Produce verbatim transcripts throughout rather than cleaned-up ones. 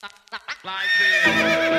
Like this.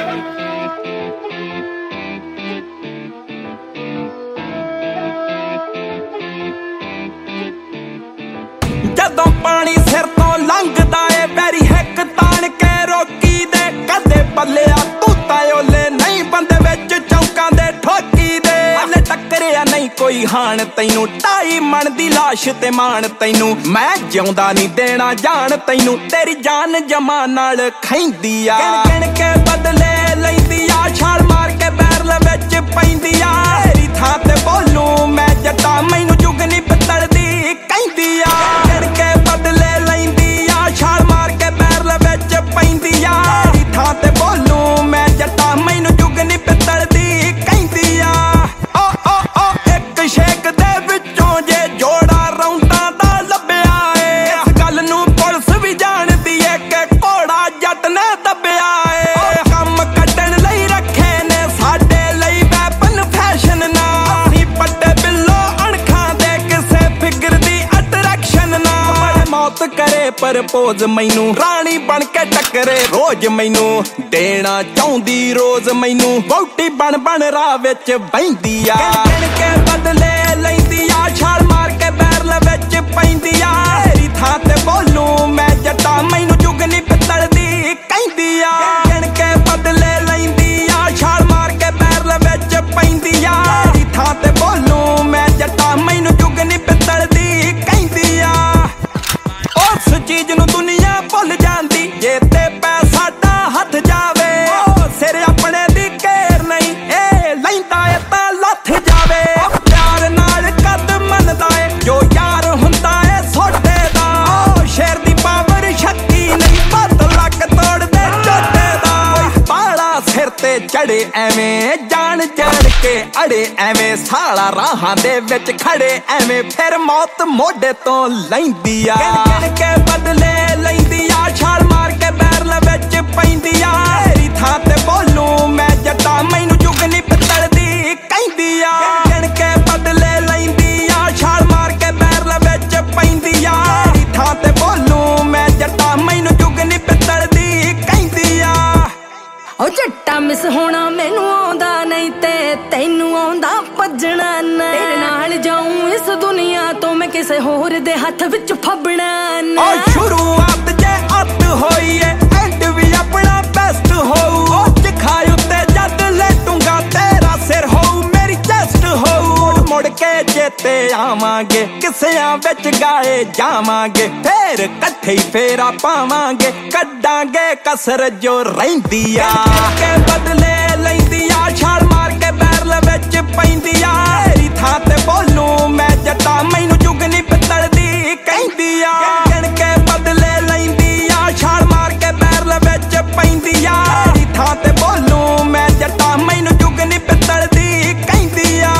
ਜਦੋਂ ਪਾਣੀ ਸਿਰ ਤੋਂ ਲੰਘਦਾ ਏ ਪੈਰੀ ਹਿੱਕ ਤਾਣ ਕੇ ਰੋਕੀ ਦੇ ਕਦੇ ਪੱਲਿਆ ਤੂੰ ਤਾਂ ਓਲੇ ਨਹੀਂ ਬੰਦੇ ਵਿੱਚ ਚੌਂਕਾਂ ਦੇ ਠੋਕੀ ਦੇ ਹਲੇ ਟੱਕਰਿਆ ਨਹੀਂ ਕੋਈ ਹਾਣ ਤੈਨੂੰ ਢਾਈ ਮਣ ਦੀ ਲਾਸ਼ ਤੇ ਮਾਣ ਤੈਨੂੰ ਮੈਂ ਜਿਉਂਦਾ ਨਹੀਂ ਦੇਣਾ ਜਾਣ ਤੈਨੂੰ ਤੇਰੀ ਜਾਨ ਜਮਾ ਨਾਲ ਖੈਂਦੀ ਆ ਗਿਣ ਗਿਣ ਕੇ ਬਦਲੇ ਲੈਂਦੀ ਆ ਛਾਲ ਮਾਰ ਕੇ ਬੈਰਲ ਵਿੱਚ ਪੈਂਦੀ ਆ ਤੇਰੀ ਥਾਂ ਤੇ ਬੋਲੂ ਮੈਂ ਜੱਟਾ ਮੈਨੂੰ ਜੁਗਨੀ ਪਿੱਤਲ ਦੀ ਕਹਿੰਦੀ ਆ ਗਿਣ ਕੇ ਬਦਲੇ ਲੈਂਦੀ ਆ ਛਾਲ ਮਾਰ ਕੇ ਬੈਰਲ ਵਿੱਚ ਪੈਂਦੀ ਆ ਤੇਰੀ ਥਾਂ ਤੇ ਬੋਲੂ ਮੈਂ ਜੱਟਾ ਮੈਨੂੰ ਜੁਗਨੀ ਪਿੱਤਲ ਦੀ ਕਹਿੰਦੀ ਆ ਓ ਓ ਓ ਇੱਕ ਸ਼ੇਕ ਦੇ ਵਿੱਚੋਂ ਜੇ ਜੋੜਾ ਰੌਂਦਾਂ ਦਾ ਲੱਭਿਆ ਏ ਇਸ ਗੱਲ ਨੂੰ ਪੁਲਿਸ ਵੀ ਜਾਣਦੀ ਏ ਕਿ ਘੋੜਾ ਜੱਟ ਨੇ ਦੱਬਿਆ ਏ ਕੰਮ ਕੱਢਣ ਲਈ ਰੱਖੇ ਨੇ ਸਾਡੇ ਲਈ ਵੈਪਨ ਫੈਸ਼ਨ ਨਾ ਅਸੀਂ ਪੱਟੇ ਬਿੱਲੋ ਅਣਖਾਂ ਦੇ ਕਿਸੇ ਫਿਕਰ ਦੀ ਅਟਰੈਕਸ਼ਨ ਨਾ ਮੌਤ ਕਰੇ ਪਰਪੋਜ਼ ਮੈਨੂੰ ਰਾਣੀ ਬਣ ਕੇ ਟੱਕਰੇ ਰੋਜ਼ ਮੈਨੂੰ ਦੇਣਾ ਚਾਹੁੰਦੀ ਰੋਜ਼ ਮੈਨੂੰ ਵਹੁਟੀ ਬਣ ਬਣ ਰਾਹ ਵਿੱਚ ਬਹਿੰਦੀ ਆ ਗਿਣ ਕੇ ਬਦਲੇ ਲੈਂਦੀ ਆ ਛਾਲ ਮਾਰ ਕੇ ਬੈਰਲ ਵਿੱਚ ਪੈਂਦੀ ਆ ਤੇਰੀ ਥਾਂ ਤੇ ਬੋਲੂ ਮੈਂ ਜੱਟਾ ਮੈਨੂੰ ਜੁਗਨੀ ਪਿੱਤਲ ਦੀ ਕਹਿੰਦੀ ਆ ਗਿਣ ਕੇ ਬਦਲੇ ਲੈਂਦੀ ਆ ਛਾਲ ਮਾਰ ਕੇ ਬੈਰਲ ਵਿੱਚ ਪੈਂਦੀ ਆ ਤੇਰੀ ਥਾਂ ਤੇ ਬੋਲੂ ਮੈਂ ਜੱਟਾ ਮੈਨੂੰ ਜੁਗਨੀ ਪਿੱਤਲ ਦੀ ਕਹਿੰਦੀ ਆ ਉਸ ਚੀਜ਼ ਨੂੰ ਦੁਨੀਆ ਭੁੱਲ ਜਾਂਦੀ ਜੇ ਤੇ ਪੈਸਾ ਦਾ ਹੱਥ ਜਾਵੇ ਉਹ ਸਿਰ ਆਪਣੇ ਦੀ ਘੇਰ ਨਹੀਂ ਇਹ ਲੈਂਦਾ ਏ ਤਾਂ ਲੱਥ ਜਾਵੇ ਪਿਆਰ ਨਾਲ ਕਦ ਮੰਨਦਾ ਏ ਜੋ ਯਾਰ ਹੁੰਦਾ ਏ ਸੋਟੇ ਦਾ ਉਹ ਸ਼ੇਰ ਦੀ ਪਾਵਰ ਸ਼ਕਤੀ ਨਹੀਂ ਪੱਤ ਲੱਕ ਤੋੜਦੇ ਝੋਟੇ ਦਾ ਕੋਈ ਪਾਲਾ ਸਿਰ ਤੇ ਚੜੇ ਐਵੇਂ ਜਾਨ ਚੜ ਕੇ ਅੜੇ ਐਵੇਂ ਸਾਲਾ ਰਾਹਾਂ ਦੇ ਵਿੱਚ ਖੜੇ ਐਵੇਂ ਫਿਰ ਮੌਤ ਮੋਢੇ ਤੋਂ ਲੈਂਦੀ ਆ ਗਿਣ ਕੇ ਬਦਲੇ ਲੈਂਦੀ ਆ ਛਾਲ ਮਾਰ ਕੇ ਬੈਰਲ ਵਿੱਚ ਪੈਂਦੀ ਆ ਤੇਰੀ ਥਾਂ ਤੇ ਬੋਲੂ ਮੈਂ ਜੱਟਾ ਮੈਨੂੰ ਜੁਗਨੀ ਪਿੱਤਲ ਦੀ ਕਹਿੰਦੀ ਆ ਗਿਣ ਕੇ ਬਦਲੇ ਲੈਂਦੀ ਆ ਛਾਲ ਮਾਰ ਕੇ ਬੈਰਲ ਵਿੱਚ ਪੈਂਦੀ ਆ ਤੇਰੀ ਥਾਂ ਤੇ ਬੋਲੂ ਮੈਂ ਜੱਟਾ ਮੈਨੂੰ ਜੁਗਨੀ ਪਿੱਤਲ ਦੀ ਕਹਿੰਦੀ ਆ ਓ ਜੱਟਾ ਮਿਸ ਹੋਣਾ ਮੈਨੂੰ ਆਉਂਦਾ ਨਹੀਂ ਤੇ ਤੈਨੂੰ ਆਉਂਦਾ ਭੱਜਣਾ ਨਾ ਤੇਰੇ ਨਾਲ ਜਾਊਂ ਇਸ ਦੁਨੀਆ ਤੋਂ ਮੈਂ ਕਿਸੇ ਹੋਰ ਦੇ ਹੱਥ ਵਿੱਚ ਫੱਬਣਾ ਨਾ ਓ ਸ਼ੁਰੂਆਤ ਜੇ ਅੱਤ ਹੋਈ ਏ ਐਂਡ ਵੀ ਆਪਣਾ ਬੈਸਟ ਹੋਊ ਉਹ ਚਖਾਈ ਉੱਤੇ ਜਦ ਲੈਟੂੰਗਾ ਤੇਰਾ ਸਿਰ ਹੋਊ ਮੇਰੀ ਚੈਸਟ ਹੋਊ ਮੁੜ ਮੁੜ ਕੇ ਚੇਤੇ ਆਵਾਂਗੇ ਕਿਸਿਆਂ ਵਿੱਚ ਗਾਏ ਜਾਵਾਂਗੇ ਫੇਰ ਇਕੱਠੇ ਹੀ ਫੇਰਾ ਪਾਵਾਂਗੇ ਕੱਢਾਂਗੇ ਕਸਰ ਜੋ ਰਹਿੰਦੀ ਆ ਕੇ ਬਦਲੇ ਲੈਂਦੀ ਆ ਛਾਲ ਮਾਰ ਕੇ ਬੈਰਲ ਵਿੱਚ ਪੈਂਦੀ ਆ ਤੇਰੀ ਥਾਂ ਤੇ ਬੋਲੂ ਮੈਂ ਜੱਟਾ ਮੈਨੂੰ ਜੁਗਨੀ ਪਿੱਤਲ ਦੀ ਕਹਿੰਦੀ ਆ ਗਿਣ ਕੇ ਬਦਲੇ ਲੈਂਦੀ ਆ ਛਾਲ ਮਾਰ ਕੇ ਬੈਰਲ ਵਿੱਚ ਪੈਂਦੀ ਆ ਤੇਰੀ ਥਾਂ ਤੇ ਬੋਲੂ ਮੈਂ ਜੱਟਾ ਮੈਨੂੰ ਜੁਗਨੀ ਪਿੱਤਲ ਦੀ ਕਹਿੰਦੀ ਆ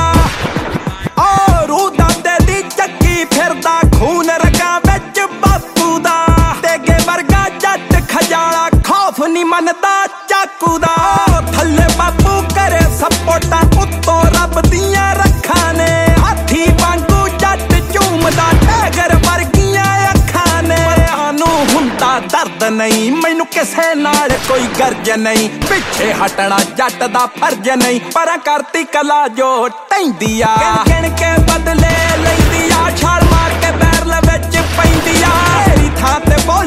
ਓ ਰੂਹ ਦਾਦੇ ਦੀ ਚੱਕੀ ਫਿਰਦਾ ਖੂਨ ਰਗਾਂ ਵਿੱਚ ਬਾਪੂ ਦਾ ਤੇਗੇ ਵਰਗਾ ਜੱਟ ਖਜਾਲਾ ਖੌਫ ਨਹੀਂ ਮੰਨਦਾ ਚਾਕੂ ਦਾ ਥੱਲੇ ਬਾਪੂ ਕਰੇ ਸਪੋਟਾਂ ਉੱਤੋਂ ਰੱਬ ਦੀਆਂ ਰੱਖਾਂ ਨੇ ਹਾਥੀ ਵਾਂਗੂ ਜੱਟ ਝੂਮਦਾ ਟਾਈਗਰ ਵਰਗੀਆਂ ਅੱਖਾਂ ਨੇ ਸਾਨੂੰ ਹੁੰਦਾ ਦਰਦ ਨਹੀਂ ਮੈਨੂੰ ਕਿਸੇ ਨਾਲ ਕੋਈ ਗਰਜ ਨਹੀਂ ਪਿੱਛੇ ਹਟਣਾ ਜੱਟ ਦਾ ਫਰਜ਼ ਨਹੀਂ ਪਰਾਂ ਕਰਤੀ ਕਲਾ ਜੋ ਟੈਂਦੀ ਆ ਗਿਣ ਕੇ ਬਦਲੇ ਲੈਂਦੀ ਆ ਛਾਲ ਮਾਰ ਕੇ ਬੈਰਲ ਵਿੱਚ ਪੈਂਦੀ ਆ ਤੇਰੀ ਥਾਂ ਤੇ ਬੋਲ